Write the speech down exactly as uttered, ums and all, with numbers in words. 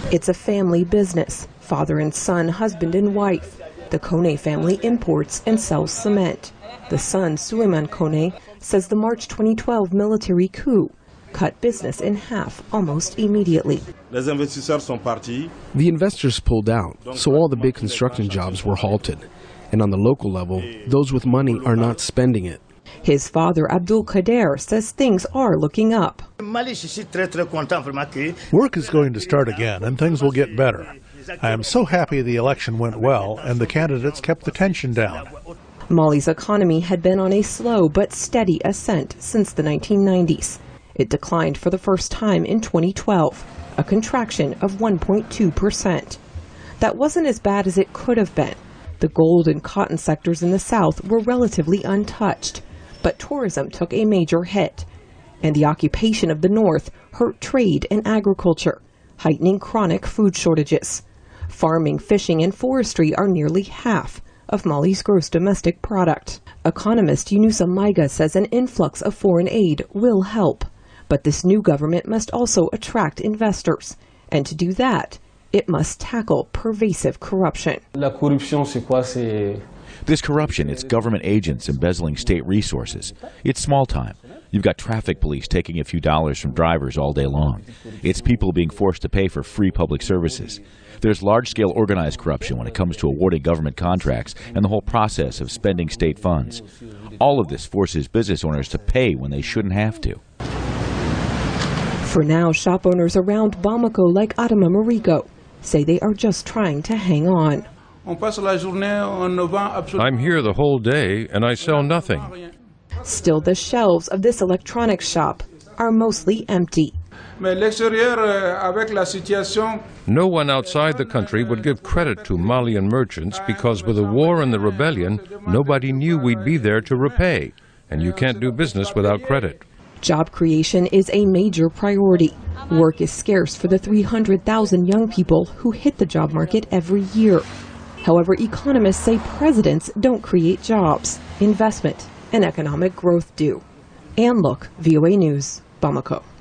It's a family business, father and son, husband and wife. The Kone family imports and sells cement. The son, Suleiman Kone, says the March twenty twelve military coup cut business in half almost immediately. The investors pulled out, so all the big construction jobs were halted. And on the local level, those with money are not spending it. His father, Abdul Kader, says things are looking up. Work is going to start again, and things will get better. I am so happy the election went well, and the candidates kept the tension down. Mali's economy had been on a slow but steady ascent since the nineteen nineties. It declined for the first time in twenty twelve, a contraction of one point two percent. That wasn't as bad as it could have been. The gold and cotton sectors in the south were relatively untouched, but tourism took a major hit. And the occupation of the north hurt trade and agriculture, heightening chronic food shortages. Farming, fishing, and forestry are nearly half of Mali's gross domestic product. Economist Yunusa Maiga says an influx of foreign aid will help. But this new government must also attract investors. And to do that, it must tackle pervasive corruption. This corruption, it's government agents embezzling state resources. It's small time. You've got traffic police taking a few dollars from drivers all day long. It's people being forced to pay for free public services. There's large-scale organized corruption when it comes to awarding government contracts and the whole process of spending state funds. All of this forces business owners to pay when they shouldn't have to. For now, shop owners around Bamako, like Adama Mariko, say they are just trying to hang on. I'm here the whole day and I sell nothing. Still, the shelves of this electronics shop are mostly empty. No one outside the country would give credit to Malian merchants because with the war and the rebellion, nobody knew we'd be there to repay. And you can't do business without credit. Job creation is a major priority. Work is scarce for the three hundred thousand young people who hit the job market every year. However, economists say presidents don't create jobs. Investment and economic growth do. Ann Look, V O A News, Bamako.